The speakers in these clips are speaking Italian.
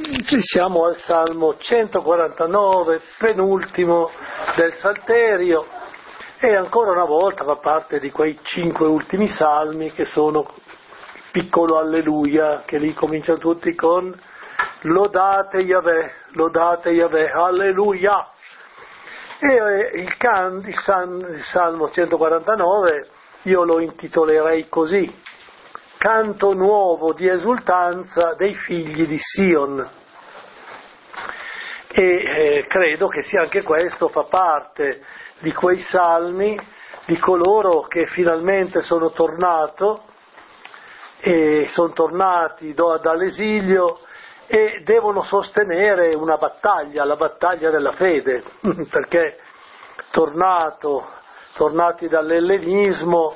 Ci siamo al Salmo 149, penultimo del Salterio, e ancora una volta fa parte di quei 5 ultimi salmi che sono piccolo alleluia, che lì cominciano tutti con lodate Yahweh, alleluia. E il Salmo 149 io lo intitolerei così: canto nuovo di esultanza dei figli di Sion. E credo che sia anche questo, fa parte di quei salmi di coloro che finalmente sono tornati dall'esilio e devono sostenere una battaglia, la battaglia della fede, perché tornati dall'ellenismo,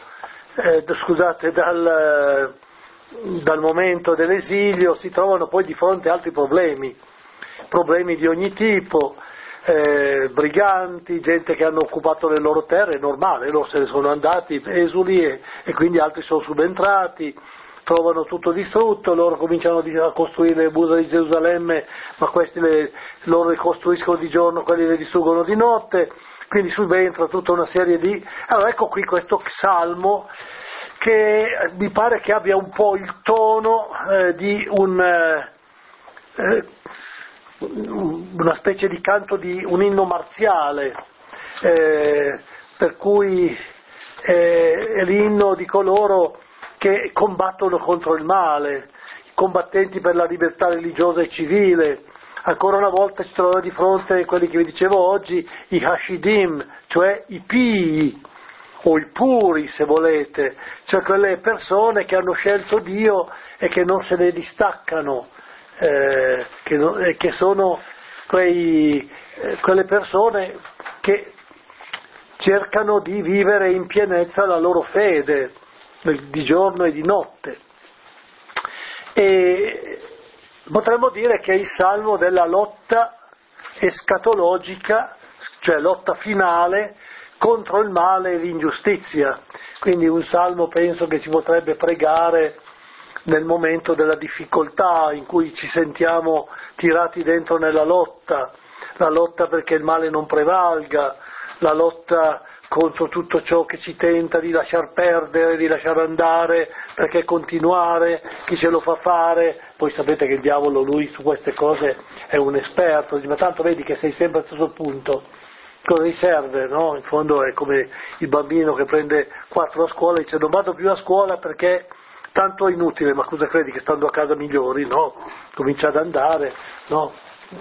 dal momento dell'esilio, si trovano poi di fronte a altri problemi di ogni tipo, briganti, gente che hanno occupato le loro terre, è normale, loro se ne sono andati esuli e quindi altri sono subentrati, trovano tutto distrutto, loro cominciano a costruire le mura di Gerusalemme, ma questi loro le costruiscono di giorno, quelli le distruggono di notte, quindi subentra tutta una serie di... Allora ecco qui questo salmo che mi pare che abbia un po' il tono di una specie di canto di un inno marziale, per cui è l'inno di coloro che combattono contro il male, i combattenti per la libertà religiosa e civile. Ancora una volta ci troviamo di fronte a quelli che vi dicevo oggi, i Hashidim, cioè i pii, o i puri se volete, cioè quelle persone che hanno scelto Dio e che non se ne distaccano, che sono quelle persone che cercano di vivere in pienezza la loro fede, di giorno e di notte. E potremmo dire che è il salmo della lotta escatologica, cioè lotta finale contro il male e l'ingiustizia. Quindi un salmo penso che si potrebbe pregare nel momento della difficoltà, in cui ci sentiamo tirati dentro nella lotta, la lotta perché il male non prevalga, la lotta contro tutto ciò che ci tenta di lasciar perdere, di lasciare andare, perché continuare, chi ce lo fa fare. Poi sapete che il diavolo, lui su queste cose è un esperto, dice: ma tanto vedi che sei sempre al stesso punto, cosa gli serve, no? In fondo è come il bambino che prende 4 a scuola e dice: non vado più a scuola perché tanto è inutile. Ma cosa credi, che stando a casa migliori? No, comincia ad andare, no?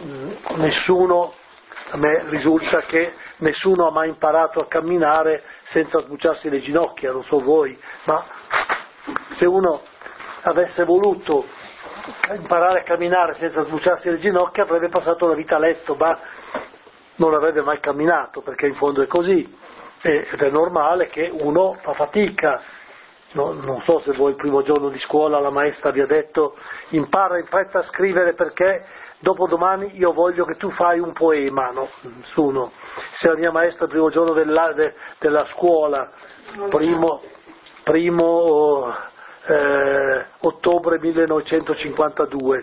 A me risulta che nessuno ha mai imparato a camminare senza sbucciarsi le ginocchia, non so voi, ma se uno avesse voluto imparare a camminare senza sbucciarsi le ginocchia avrebbe passato la vita a letto, ma non avrebbe mai camminato, perché in fondo è così, ed è normale che uno fa fatica. No, non so se voi il primo giorno di scuola la maestra vi ha detto: impara in fretta a scrivere perché dopodomani io voglio che tu fai un poema. No, nessuno. Se la mia maestra il primo giorno della scuola, primo ottobre 1952,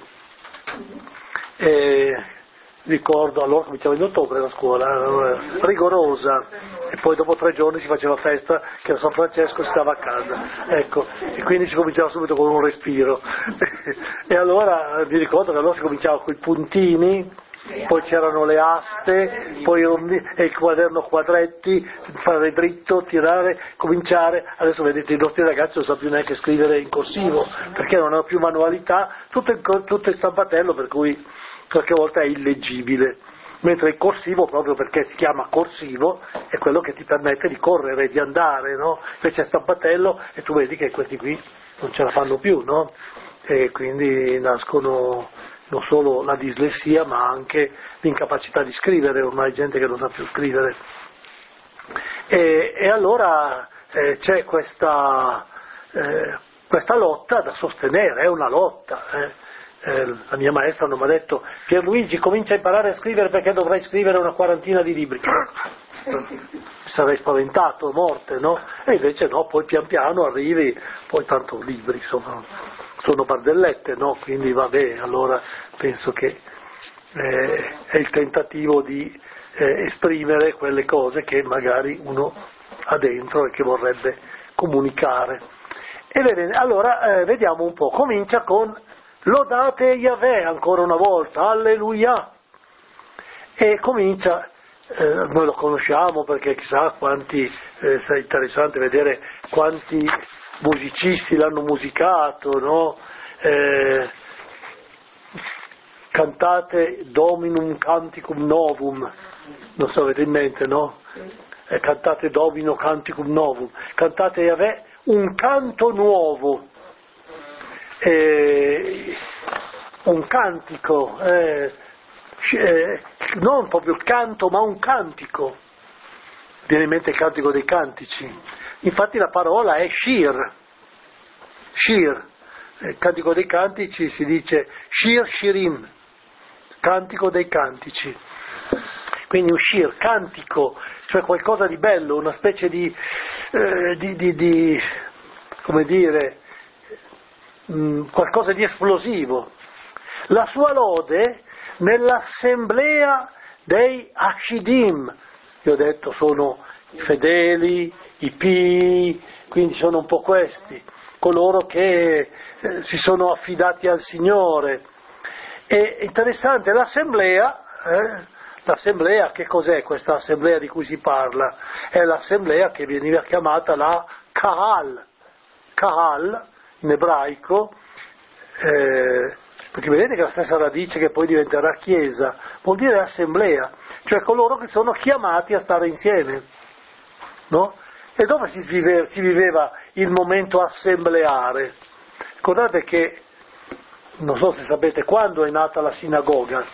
ricordo, allora cominciava in ottobre la scuola, rigorosa, e poi dopo 3 giorni si faceva festa che a San Francesco si stava a casa, ecco, e quindi si cominciava subito con un respiro. E allora mi ricordo che allora si cominciava con i puntini, poi c'erano le aste, poi il quaderno quadretti, fare dritto, tirare, cominciare. Adesso vedete i nostri ragazzi non sanno più neanche scrivere in corsivo, perché non hanno più manualità, tutto in stampatello, per cui qualche volta è illeggibile, mentre il corsivo, proprio perché si chiama corsivo, è quello che ti permette di correre, di andare, no? Invece è stampatello e tu vedi che questi qui non ce la fanno più, no? E quindi nascono non solo la dislessia ma anche l'incapacità di scrivere, ormai gente che non sa più scrivere. E allora c'è questa lotta da sostenere, è una lotta. La mia maestra non mi ha detto: Pierluigi, comincia a imparare a scrivere perché dovrai scrivere una 40ina di libri. Mi sarei spaventato a morte, no? E invece no, poi pian piano arrivi, poi tanto libri, insomma, sono barzellette, no? Quindi vabbè, allora penso che è il tentativo di esprimere quelle cose che magari uno ha dentro e che vorrebbe comunicare. E bene, allora vediamo un po', comincia con lodate Yahweh ancora una volta, alleluia, e comincia, noi lo conosciamo perché chissà quanti, sarà interessante vedere quanti musicisti l'hanno musicato, no? Cantate Dominum Canticum Novum, non so, avete in mente, no? Cantate Domino Canticum Novum, cantate Yahweh un canto nuovo, un cantico, non proprio il canto ma un cantico, viene in mente il cantico dei cantici, infatti la parola è Shir, il cantico dei cantici si dice Shir Shirim, cantico dei cantici, quindi un Shir, cantico, cioè qualcosa di bello, una specie di come dire, qualcosa di esplosivo. La sua lode nell'assemblea dei Hashidim, io ho detto sono i fedeli, i pii, quindi sono un po' questi, coloro che si sono affidati al Signore. È interessante, l'assemblea, che cos'è questa assemblea di cui si parla? È l'assemblea che veniva chiamata la Kahal in ebraico, perché vedete che la stessa radice che poi diventerà chiesa, vuol dire assemblea, cioè coloro che sono chiamati a stare insieme, no? E dove si viveva il momento assembleare? Ricordate che, non so se sapete, quando è nata la sinagoga?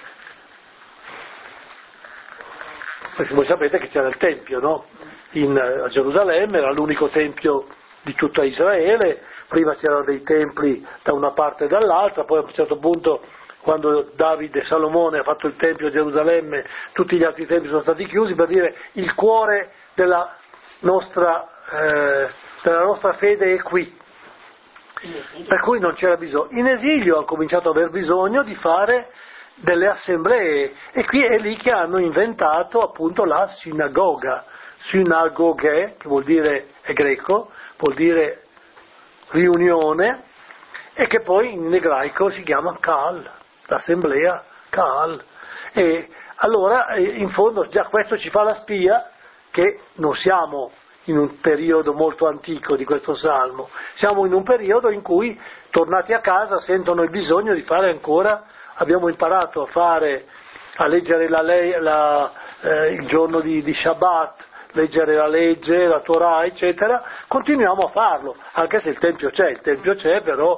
Perché voi sapete che c'era il Tempio, no? A Gerusalemme, era l'unico Tempio di tutta Israele, prima c'erano dei templi da una parte e dall'altra, poi a un certo punto, quando Davide Salomone ha fatto il Tempio a Gerusalemme, tutti gli altri templi sono stati chiusi, per dire il cuore della nostra fede è qui, per cui non c'era bisogno. In esilio hanno cominciato ad aver bisogno di fare delle assemblee, e qui è lì che hanno inventato appunto la sinagoga, synagoghe, che vuol dire, è greco, vuol dire riunione, e che poi in ebraico si chiama Kahal, l'assemblea Kahal. E allora in fondo già questo ci fa la spia che non siamo in un periodo molto antico di questo salmo, siamo in un periodo in cui tornati a casa sentono il bisogno di fare ancora, abbiamo imparato a leggere il giorno di Shabbat, leggere la legge, la Torah, eccetera, continuiamo a farlo, anche se il Tempio c'è, però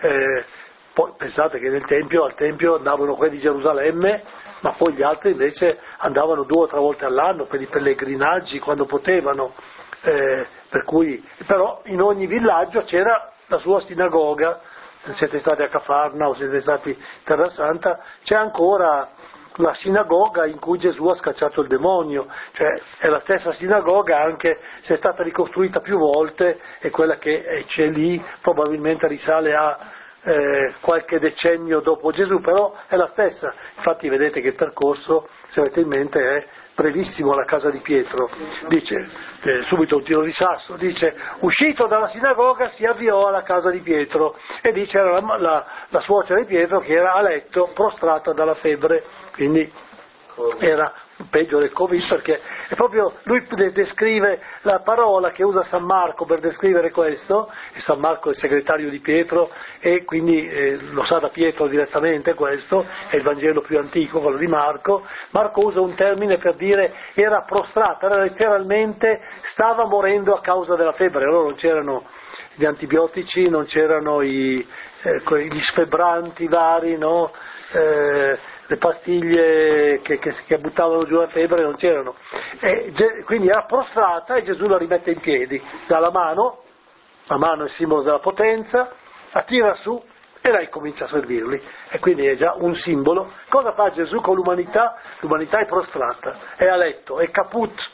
poi pensate che al Tempio andavano quelli di Gerusalemme, ma poi gli altri invece andavano 2 o 3 volte all'anno per i pellegrinaggi quando potevano, per cui, però in ogni villaggio c'era la sua sinagoga. Siete stati a Cafarna o siete stati in Terra Santa, c'è ancora la sinagoga in cui Gesù ha scacciato il demonio, cioè è la stessa sinagoga, anche se è stata ricostruita più volte, e quella che c'è lì probabilmente risale a qualche decennio dopo Gesù, però è la stessa. Infatti vedete che il percorso, se avete in mente, è brevissimo alla casa di Pietro, dice, subito un tiro di sasso, dice, uscito dalla sinagoga si avviò alla casa di Pietro, e dice era la suocera di Pietro che era a letto, prostrata dalla febbre, quindi era peggio del Covid, perché è proprio, lui descrive la parola che usa San Marco per descrivere questo, e San Marco è il segretario di Pietro, e quindi lo sa da Pietro direttamente questo, è il Vangelo più antico, quello di Marco. Marco usa un termine per dire era prostrata, era letteralmente, stava morendo a causa della febbre, allora non c'erano gli antibiotici, non c'erano gli sfebranti vari, no? Le pastiglie che buttavano giù la febbre non c'erano, quindi era prostrata, e Gesù la rimette in piedi, dà la mano è il simbolo della potenza, la tira su e lei comincia a servirli, e quindi è già un simbolo. Cosa fa Gesù con l'umanità? L'umanità è prostrata, è a letto, è caput,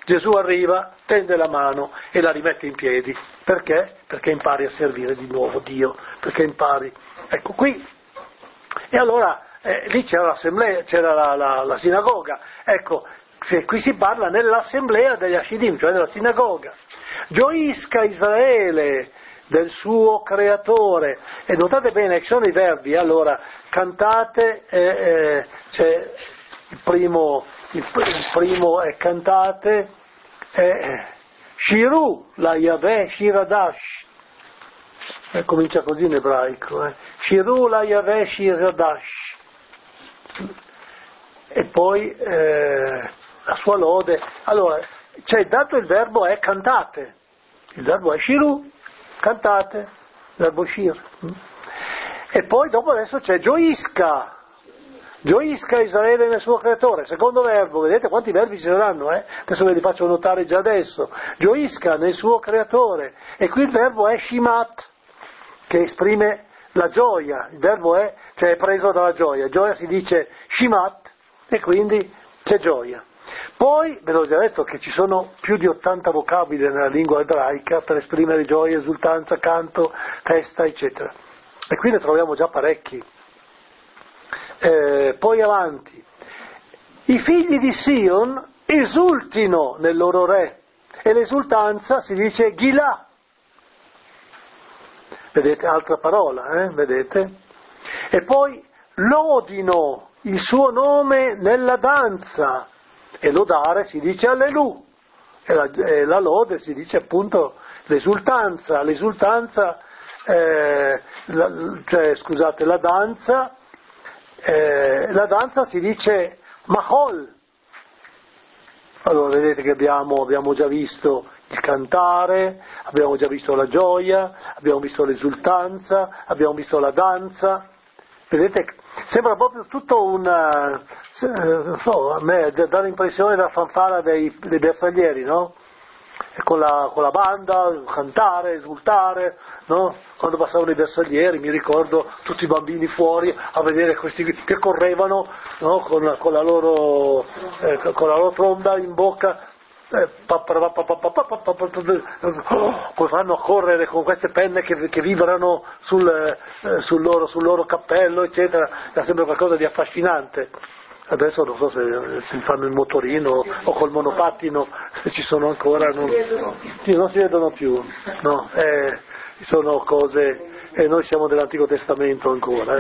Gesù arriva, tende la mano e la rimette in piedi. Perché? Perché impari a servire di nuovo Dio, perché impari. Ecco qui. E allora lì c'era l'assemblea, c'era la sinagoga. Ecco, qui si parla nell'assemblea degli Hasidim, cioè nella sinagoga. Gioisca Israele del suo creatore. E notate bene che sono i verbi, allora, cantate, c'è il primo è cantate, Shiru, la Yahweh, Shiradash, comincia così in ebraico, Shiru, la Yahweh, Shiradash, e poi la sua lode. Allora, c'è dato il verbo è cantate, il verbo è Shiru, cantate, il verbo Shir, e poi dopo adesso c'è gioisca Israele nel suo creatore, secondo verbo, vedete quanti verbi ci saranno, adesso ve li faccio notare già adesso, gioisca nel suo creatore, e qui il verbo è shimat, che esprime la gioia, il verbo è preso dalla gioia si dice shimat, e quindi c'è gioia. Poi, ve l'ho già detto che ci sono più di 80 vocaboli nella lingua ebraica per esprimere gioia, esultanza, canto, festa, eccetera, e qui ne troviamo già parecchi. Poi avanti, i figli di Sion esultino nel loro re, e l'esultanza si dice Gilà, vedete, altra parola, vedete? E poi lodino il suo nome nella danza, e lodare si dice Allelu, e la lode si dice appunto l'esultanza, la danza si dice Mahol. Allora vedete che abbiamo già visto il cantare, abbiamo già visto la gioia, abbiamo visto l'esultanza, abbiamo visto la danza. Vedete, sembra proprio tutto a me dà l'impressione della fanfara dei bersaglieri, no? Con la banda, cantare, esultare, no? Quando passavano i bersaglieri, mi ricordo tutti i bambini fuori a vedere questi che correvano, no? con la loro tromba in bocca, poi fanno a correre con queste penne che vibrano sul loro cappello, eccetera. È sempre qualcosa di affascinante. Adesso non so se si fanno il motorino o col monopattino, se ci sono ancora, non si vedono più, no, sono cose, e noi siamo dell'Antico Testamento ancora,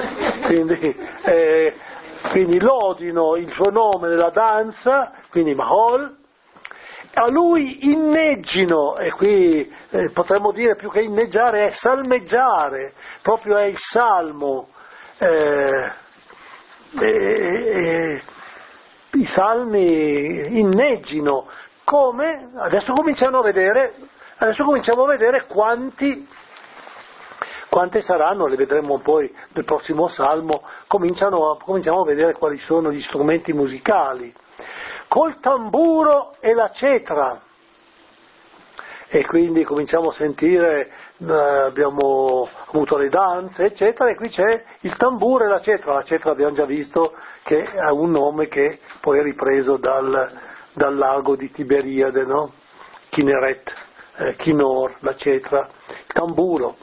quindi lodino il suo nome nella danza, quindi Mahol, a lui inneggino, e qui potremmo dire più che inneggiare è salmeggiare, proprio è il salmo. I salmi inneggino, come? Adesso cominciamo a vedere quante saranno, le vedremo poi nel prossimo salmo, cominciamo a vedere quali sono gli strumenti musicali, col tamburo e la cetra, e quindi cominciamo a sentire, abbiamo avuto le danze, eccetera, e qui c'è il tamburo e la cetra abbiamo già visto che ha un nome che poi è ripreso dal lago di Tiberiade, no? Kineret, Kinor, la cetra, il tamburo.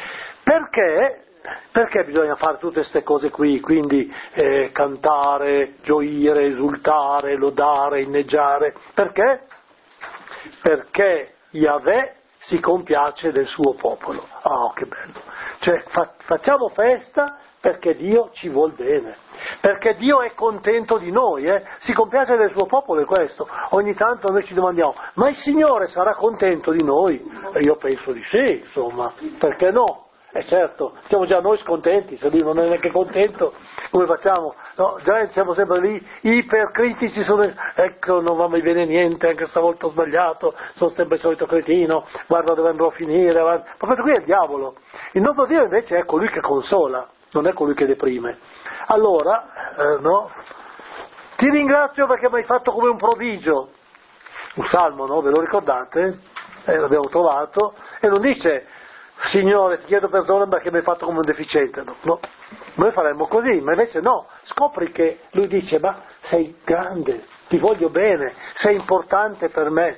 Perché bisogna fare tutte queste cose qui, quindi cantare, gioire, esultare, lodare, inneggiare? Perché? Perché Yahweh si compiace del suo popolo. Che bello! Cioè facciamo festa perché Dio ci vuol bene, perché Dio è contento di noi, si compiace del suo popolo, è questo. Ogni tanto noi ci domandiamo, ma il Signore sarà contento di noi? E io penso di sì, insomma, perché no? Certo, siamo già noi scontenti, se lui non è neanche contento, come facciamo? No, già siamo sempre lì, ipercritici, ecco, non va mai bene niente, anche stavolta ho sbagliato, sono sempre il solito cretino, guarda dove andrò a finire, ma questo qui è il diavolo. Il nostro Dio invece è colui che consola, non è colui che deprime. Allora, no? Ti ringrazio perché mi hai fatto come un prodigio, un salmo, no? Ve lo ricordate? L'abbiamo trovato, e non dice Signore ti chiedo perdono perché mi hai fatto come un deficiente, no? Noi faremmo così, ma invece no, scopri che lui dice, ma sei grande, ti voglio bene, sei importante per me.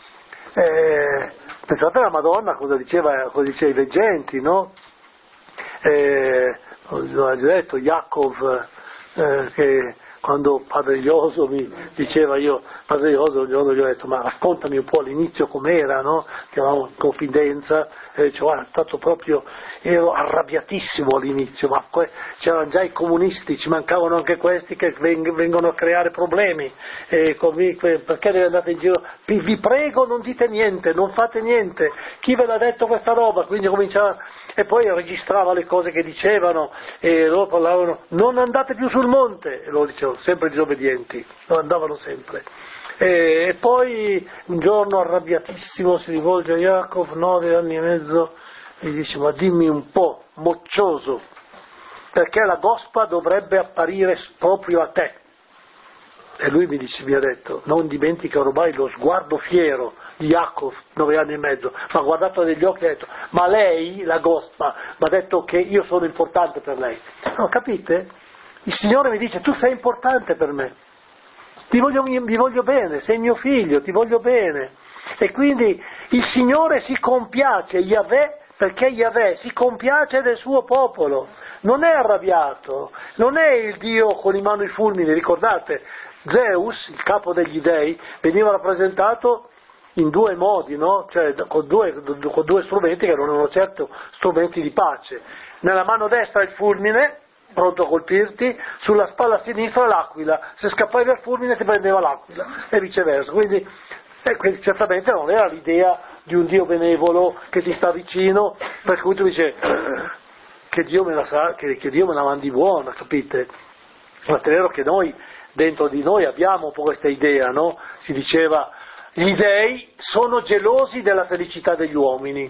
Pensate alla Madonna cosa diceva ai veggenti, no? Ho già detto, Yaakov, che quando Padre Ioso mi diceva, Padre Ioso un giorno gli ho detto, ma raccontami un po' all'inizio com'era, no? Che eravamo in confidenza, e dicevo, ero arrabbiatissimo all'inizio, ma c'erano già i comunisti, ci mancavano anche questi che vengono a creare problemi, perché deve andare in giro? Vi prego non dite niente, non fate niente, chi ve l'ha detto questa roba? Quindi cominciava, e poi registrava le cose che dicevano, e loro parlavano, non andate più sul monte, e loro dicevano, sempre disobbedienti, lo andavano sempre. E poi un giorno arrabbiatissimo si rivolge a Yaakov, 9 anni e mezzo, e gli dice, ma dimmi un po', moccioso, perché la gospa dovrebbe apparire proprio a te. E lui mi ha detto, non dimentica ormai lo sguardo fiero di Yaakov, 9 anni e mezzo, mi ha guardato negli occhi e ha detto, ma lei, la gospa, mi ha detto che io sono importante per lei. No, capite? Il Signore mi dice, tu sei importante per me, vi voglio bene, sei mio figlio, ti voglio bene. E quindi il Signore si compiace, Yahweh, perché Yahweh si compiace del suo popolo, non è arrabbiato, non è il Dio con in mano i fulmini, ricordate? Zeus, il capo degli dei, veniva rappresentato in due modi, no? Cioè con due strumenti che non erano certo strumenti di pace. Nella mano destra il fulmine, pronto a colpirti, sulla spalla sinistra l'aquila, se scappavi al fulmine ti prendeva l'aquila, e viceversa. Quindi certamente non era l'idea di un Dio benevolo che ti sta vicino, per cui tu dici che Dio me la mandi buona, capite? Ma è vero che noi, dentro di noi abbiamo un po' questa idea, no? Si diceva, gli dei sono gelosi della felicità degli uomini.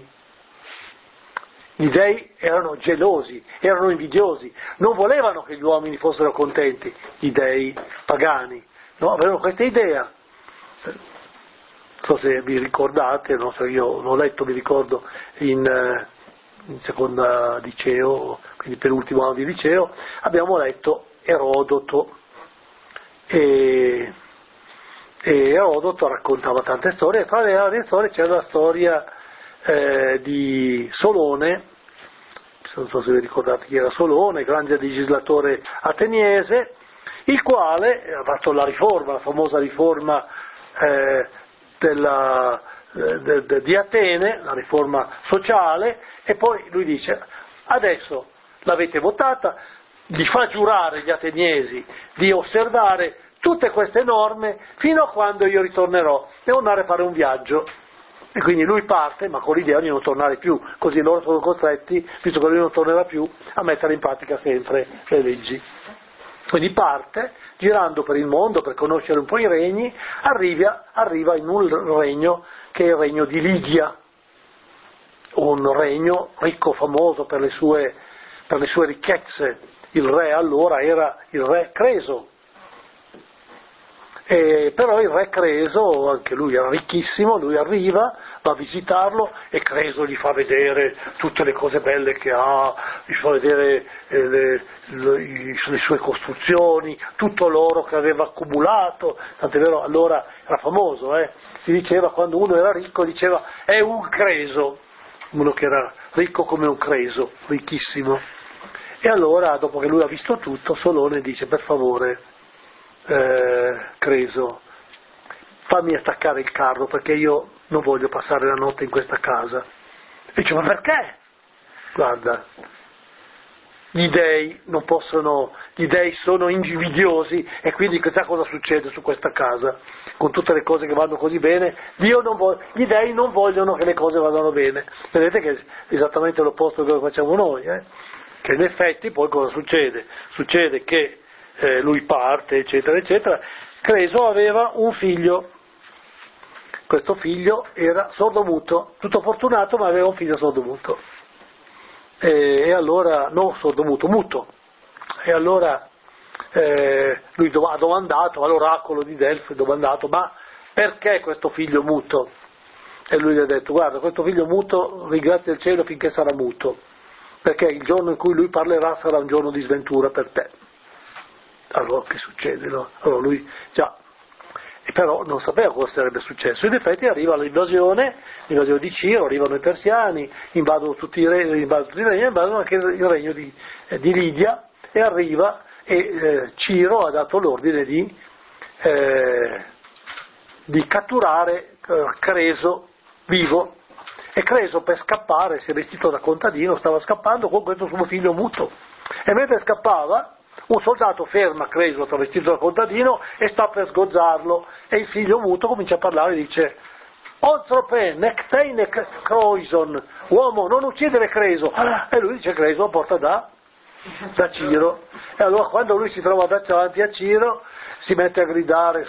Gli dei erano gelosi, erano invidiosi, non volevano che gli uomini fossero contenti, gli dei pagani, no? Avevano questa idea. Non so se vi ricordate, non so, io l'ho letto, mi ricordo, in seconda liceo, quindi per l'ultimo anno di liceo, abbiamo letto Erodoto, e Erodoto raccontava tante storie, e tra le varie storie c'era la storia di Solone, non so se vi ricordate chi era Solone, grande legislatore ateniese, il quale ha fatto la riforma, la famosa riforma di Atene, la riforma sociale, e poi lui dice, adesso l'avete votata, gli fa giurare gli ateniesi di osservare tutte queste norme fino a quando io ritornerò, devo andare a fare un viaggio. E quindi lui parte, ma con l'idea di non tornare più, così loro sono costretti, visto che lui non tornerà più, a mettere in pratica sempre le leggi. Quindi parte, girando per il mondo per conoscere un po' i regni, arriva in un regno che è il regno di Lidia, un regno ricco, famoso per le sue ricchezze. Il re allora era il re Creso. Però il re Creso, anche lui era ricchissimo, lui arriva, va a visitarlo e Creso gli fa vedere tutte le cose belle che ha, gli fa vedere le sue costruzioni, tutto l'oro che aveva accumulato, tant'è vero, allora era famoso, si diceva, quando uno era ricco diceva è un Creso, uno che era ricco come un Creso, ricchissimo. E allora, dopo che lui ha visto tutto, Solone dice, per favore, Creso, fammi attaccare il carro perché io non voglio passare la notte in questa casa. E dice, ma perché? Guarda, gli dei sono invidiosi, e quindi chissà cosa succede su questa casa, con tutte le cose che vanno così bene, gli dei non vogliono che le cose vadano bene. Vedete che è esattamente l'opposto di quello che facciamo noi, che in effetti poi cosa succede? Succede che lui parte, eccetera, eccetera. Creso aveva un figlio, questo figlio era sordomuto, tutto fortunato, ma aveva un figlio sordomuto. E allora, no sordomuto, muto. E allora lui ha domandato all'oracolo di Delfi, ma perché questo figlio muto? E lui gli ha detto, guarda, questo figlio muto ringrazia il cielo finché sarà muto. perché il giorno in cui lui parlerà sarà un giorno di sventura per te. Allora che succede? No? Allora lui già, e però non sapeva cosa sarebbe successo. In effetti arriva l'invasione di Ciro, arrivano i persiani, invadono tutti i regni, invadono anche il regno di Lidia, e arriva, e Ciro ha dato l'ordine di catturare Creso vivo, e Creso per scappare si è vestito da contadino, stava scappando con questo suo figlio muto, e mentre scappava un soldato ferma Creso travestito da contadino e sta per sgozzarlo, e il figlio muto comincia a parlare e dice: Ontrope, nectei croison, uomo non uccidere Creso, e lui dice: Creso porta da Ciro. E allora quando lui si trova davanti a Ciro si mette a gridare: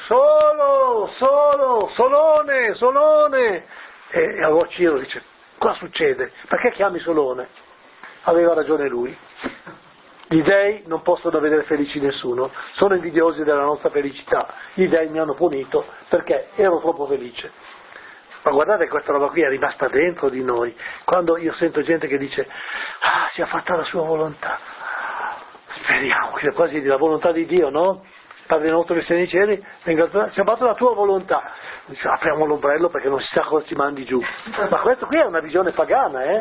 Solone, e allora Ciro dice: cosa succede? Perché chiami Solone? Aveva ragione lui. Gli dei non possono vedere felici nessuno, sono invidiosi della nostra felicità. Gli dei mi hanno punito perché ero troppo felice. Ma guardate, questa roba qui è rimasta dentro di noi. Quando io sento gente che dice: sia fatta la sua volontà, speriamo, che quasi la volontà di Dio, no? Padre nostro che sei nei cieli, sia fatta la tua volontà. Dice, apriamo l'ombrello perché non si sa cosa ci mandi giù. Ma questo qui è una visione pagana,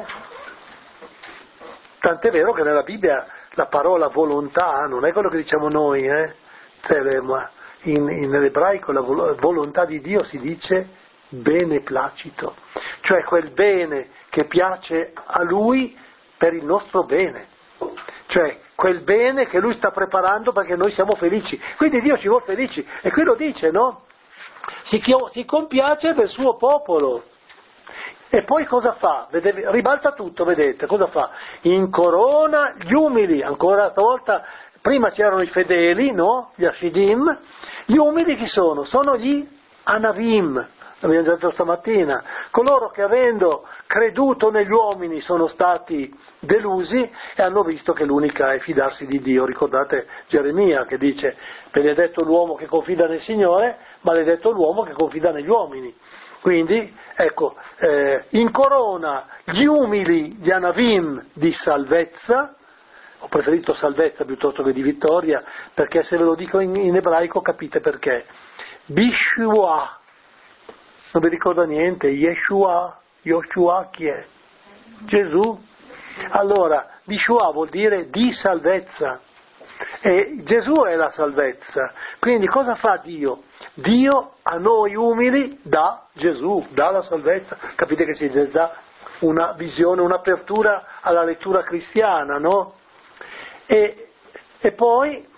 Tant'è vero che nella Bibbia la parola volontà non è quello che diciamo noi, ma nell'ebraico la volontà di Dio si dice beneplacito, cioè quel bene che piace a Lui per il nostro bene, cioè quel bene che Lui sta preparando perché noi siamo felici. Quindi Dio ci vuole felici, e qui lo dice, no? Si compiace del suo popolo. E poi cosa fa? Ribalta tutto, vedete, cosa fa? Incorona gli umili, ancora stavolta, prima c'erano i fedeli, no? Gli Ashidim, gli umili chi sono? Sono gli Anavim, l'abbiamo già detto stamattina, coloro che avendo creduto negli uomini sono stati delusi e hanno visto che l'unica è fidarsi di Dio. Ricordate Geremia che dice: benedetto l'uomo che confida nel Signore, maledetto l'uomo che confida negli uomini. Quindi, ecco, incorona gli umili di Anavim di salvezza. Ho preferito salvezza piuttosto che di vittoria, perché se ve lo dico in ebraico capite perché. Bishua, non vi ricorda niente, Yeshua chi è? Gesù. Allora, Bishua vuol dire di salvezza, e Gesù è la salvezza. Quindi cosa fa Dio? Dio a noi umili dà Gesù, dà la salvezza. Capite che si dà una visione, un'apertura alla lettura cristiana, no? E poi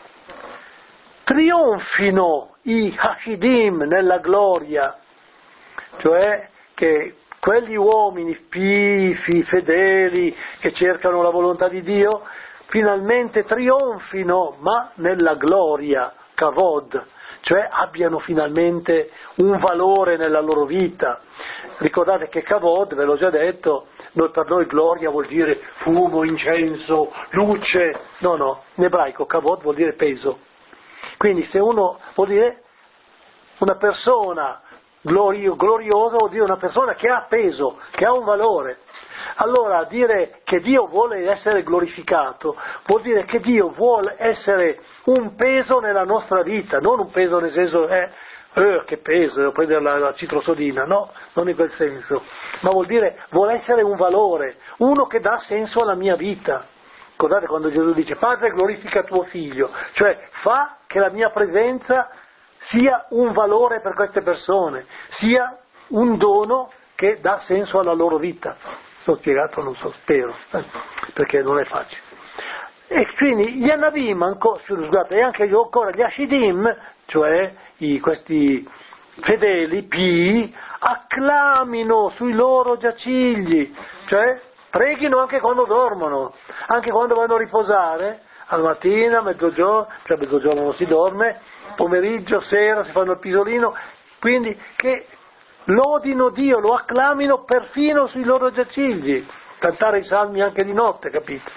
trionfino i Hasidim nella gloria, cioè che quegli uomini pifi, fedeli, che cercano la volontà di Dio, finalmente trionfino, ma nella gloria, kavod, cioè abbiano finalmente un valore nella loro vita. Ricordate che kavod, ve l'ho già detto, per noi gloria vuol dire fumo, incenso, luce, no, in ebraico kavod vuol dire peso. Quindi se uno vuol dire una persona gloriosa, vuol dire una persona che ha peso, che ha un valore. Allora dire che Dio vuole essere glorificato vuol dire che Dio vuole essere un peso nella nostra vita, non un peso nel senso che peso, devo prendere la citrosodina, no, non in quel senso, ma vuole essere un valore, uno che dà senso alla mia vita. Ricordate quando Gesù dice: Padre, glorifica tuo figlio, cioè fa che la mia presenza sia un valore per queste persone, sia un dono che dà senso alla loro vita. Sono spiegato? Non so, spero, perché non è facile. E quindi gli Anavim, e anche ancora gli Ashidim, cioè questi fedeli, pii, acclamino sui loro giacigli, cioè preghino anche quando dormono, anche quando vanno a riposare, al mattina, mezzogiorno non si dorme, pomeriggio, sera si fanno il pisolino, quindi che lodino Dio, lo acclamino perfino sui loro giacigli, cantare i salmi anche di notte, capito?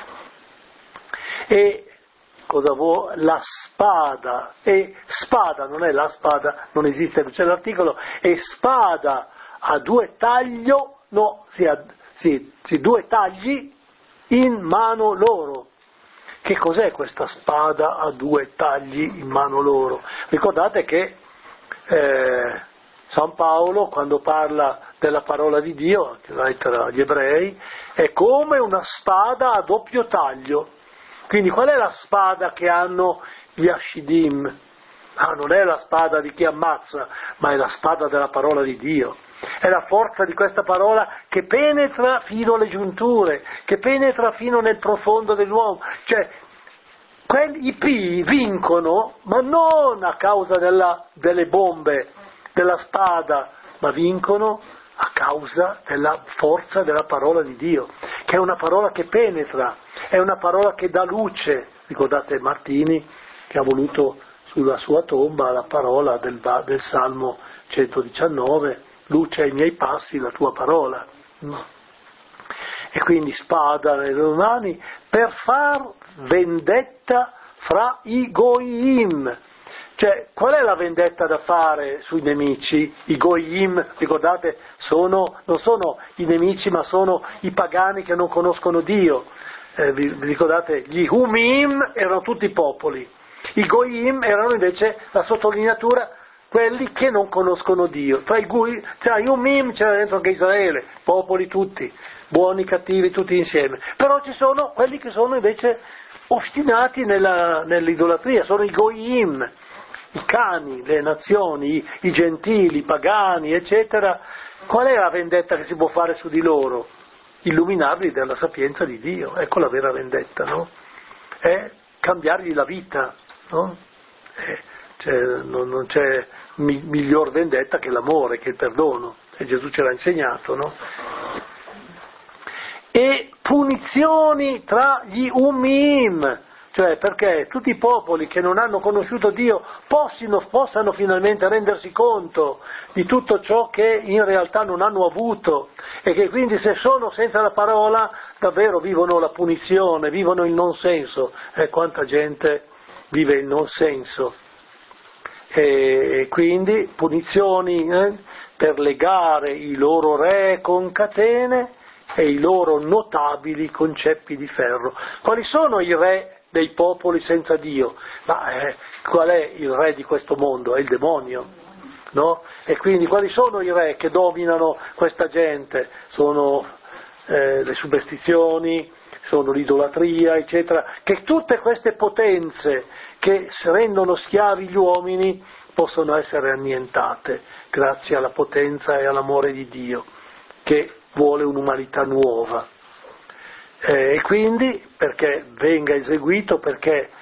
E cosa vuole? La spada, e spada non è la spada, non esiste, c'è l'articolo, e spada a due tagli, due tagli, in mano loro. Che cos'è questa spada a due tagli in mano loro? Ricordate che San Paolo, quando parla della parola di Dio, la lettera agli ebrei, è come una spada a doppio taglio. Quindi qual è la spada che hanno gli Hashidim? Non è la spada di chi ammazza, ma è la spada della parola di Dio. È la forza di questa parola che penetra fino alle giunture, che penetra fino nel profondo dell'uomo. Cioè, i pii vincono, ma non a causa delle bombe, della spada, ma vincono a causa della forza della parola di Dio, che è una parola che penetra, è una parola che dà luce. Ricordate Martini che ha voluto sulla sua tomba la parola del Salmo 119, luce ai miei passi la tua parola. E quindi spada nelle loro mani per far vendetta fra i Goyim. Cioè, qual è la vendetta da fare sui nemici? I Goyim, ricordate, non sono i nemici, ma sono i pagani che non conoscono Dio. Vi ricordate? Gli Umim erano tutti popoli, i Goyim erano invece la sottolineatura, quelli che non conoscono Dio. Tra i Umim c'era dentro anche Israele, popoli tutti, buoni, cattivi, tutti insieme. Però ci sono quelli che sono invece ostinati nell'idolatria, sono i Goyim, i cani, le nazioni, i gentili, i pagani, eccetera. Qual è la vendetta che si può fare su di loro? Illuminarli della sapienza di Dio, ecco la vera vendetta, no? È cambiargli la vita, no? Non c'è miglior vendetta che l'amore, che il perdono, e Gesù ce l'ha insegnato, no? E punizioni tra gli Ummim, cioè perché tutti i popoli che non hanno conosciuto Dio possano finalmente rendersi conto di tutto ciò che in realtà non hanno avuto, e che quindi se sono senza la parola davvero vivono la punizione, vivono il non senso. Quanta gente vive il non senso. E quindi punizioni per legare i loro re con catene e i loro notabili con ceppi di ferro. Quali sono i re dei popoli senza Dio? Qual è il re di questo mondo? È il demonio, no? E quindi quali sono i re che dominano questa gente? Sono le superstizioni, sono l'idolatria, eccetera, che tutte queste potenze che rendono schiavi gli uomini possono essere annientate grazie alla potenza e all'amore di Dio, che vuole un'umanità nuova. E quindi perché venga eseguito, perché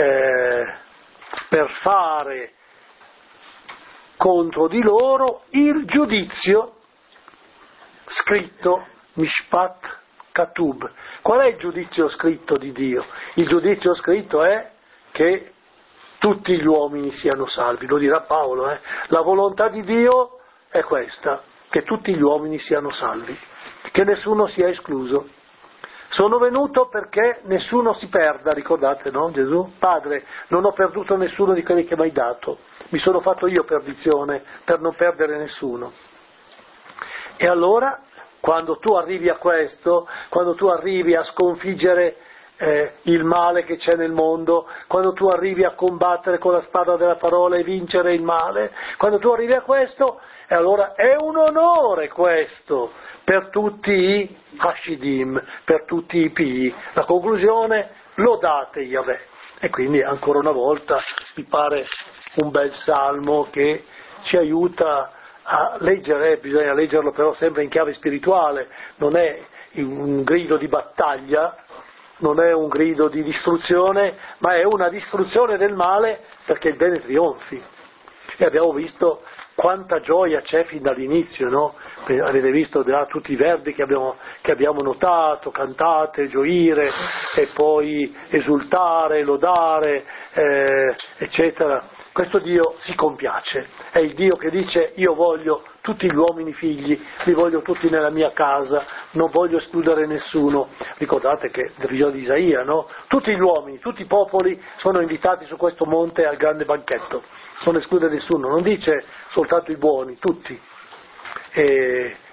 per fare contro di loro il giudizio scritto, Mishpat Katub. Qual è il giudizio scritto di Dio? Il giudizio scritto è che tutti gli uomini siano salvi, lo dirà Paolo. La volontà di Dio è questa, che tutti gli uomini siano salvi, che nessuno sia escluso. Sono venuto perché nessuno si perda, ricordate, no? Gesù? Padre, non ho perduto nessuno di quelli che mi hai dato, mi sono fatto io perdizione per non perdere nessuno. E allora, quando tu arrivi a questo, quando tu arrivi a sconfiggere il male che c'è nel mondo, quando tu arrivi a combattere con la spada della parola e vincere il male, quando tu arrivi a questo, e allora è un onore questo per tutti i Hashidim, per tutti i Pii. La conclusione, lodate Yahweh. E quindi ancora una volta mi pare un bel salmo che ci aiuta a leggere, bisogna leggerlo però sempre in chiave spirituale, non è un grido di battaglia, non è un grido di distruzione, ma è una distruzione del male perché il bene trionfi. E abbiamo visto quanta gioia c'è fin dall'inizio, no? Avete visto tutti i verbi che abbiamo notato, cantate, gioire, e poi esultare, lodare, eccetera. Questo Dio si compiace, è il Dio che dice: io voglio tutti gli uomini figli, li voglio tutti nella mia casa, non voglio escludere nessuno. Ricordate che nel video di Isaia, no? Tutti gli uomini, tutti i popoli sono invitati su questo monte al grande banchetto, non esclude nessuno, non dice soltanto i buoni, tutti. E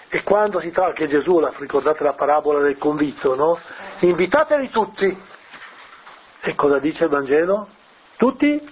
E quando si tratta, che Gesù, ricordate la parabola del convitto, no? Invitateli tutti. E cosa dice il Vangelo? Tutti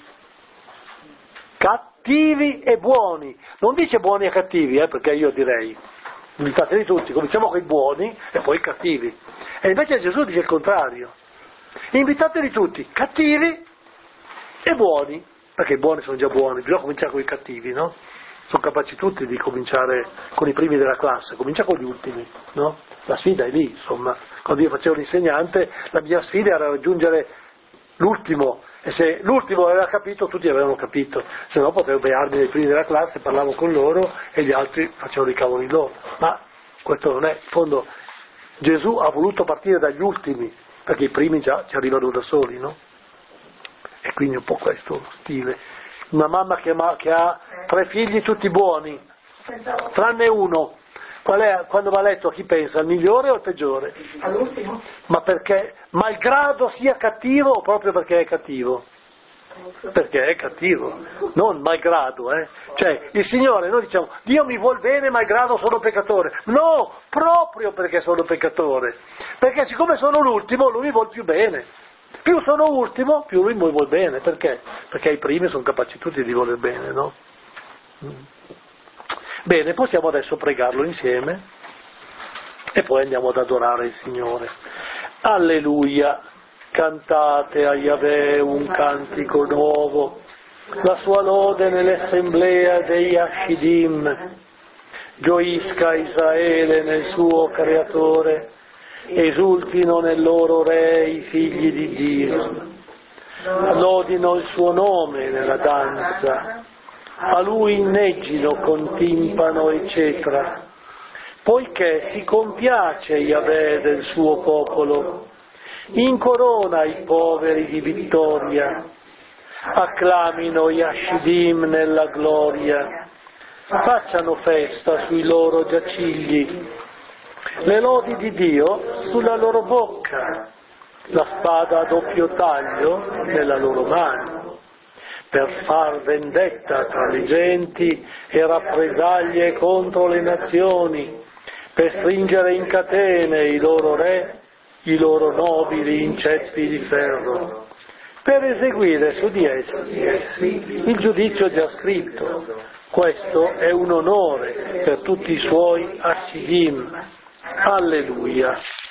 cattivi e buoni. Non dice buoni e cattivi, perché io direi, invitateli tutti, cominciamo con i buoni e poi i cattivi. E invece Gesù dice il contrario. Invitateli tutti, cattivi e buoni, perché i buoni sono già buoni, bisogna cominciare con i cattivi, no? Sono capaci tutti di cominciare con i primi della classe, comincia con gli ultimi, no? La sfida è lì, insomma. Quando io facevo l'insegnante, la mia sfida era raggiungere l'ultimo, e se l'ultimo aveva capito, tutti avevano capito, se no potevo bearmi nei primi della classe, parlavo con loro e gli altri facevano i cavoli loro. Ma questo non è, in fondo, Gesù ha voluto partire dagli ultimi, perché i primi già ci arrivano da soli, no? E quindi un po' questo lo stile. Una mamma che ha 3 figli tutti buoni, tranne uno. Qual è, quando va a letto, chi pensa? Al migliore o al peggiore? All'ultimo? Ma perché? Malgrado sia cattivo o proprio perché è cattivo? Perché è cattivo, non malgrado, Cioè, il Signore, noi diciamo, Dio mi vuol bene malgrado sono peccatore. No, proprio perché sono peccatore. Perché siccome sono l'ultimo, Lui mi vuol più bene. Più sono ultimo, più Lui mi vuol bene. Perché? Perché i primi sono capaci tutti di voler bene, no? Bene, possiamo adesso pregarlo insieme e poi andiamo ad adorare il Signore. Alleluia, cantate a Yahweh un cantico nuovo, la sua lode nell'assemblea degli Hashidim, gioisca Israele nel suo Creatore, esultino nel loro Re i figli di Dio, lodino il suo nome nella danza, a lui inneggino con timpano e cetra, poiché si compiace Yahweh del suo popolo, incorona i poveri di vittoria, acclamino gli Hashidim nella gloria, facciano festa sui loro giacigli, le lodi di Dio sulla loro bocca, la spada a doppio taglio nella loro mano, per far vendetta tra le genti e rappresaglie contro le nazioni, per stringere in catene i loro re, i loro nobili in ceppi di ferro, per eseguire su di essi il giudizio già scritto. Questo è un onore per tutti i suoi Hashidim. Alleluia.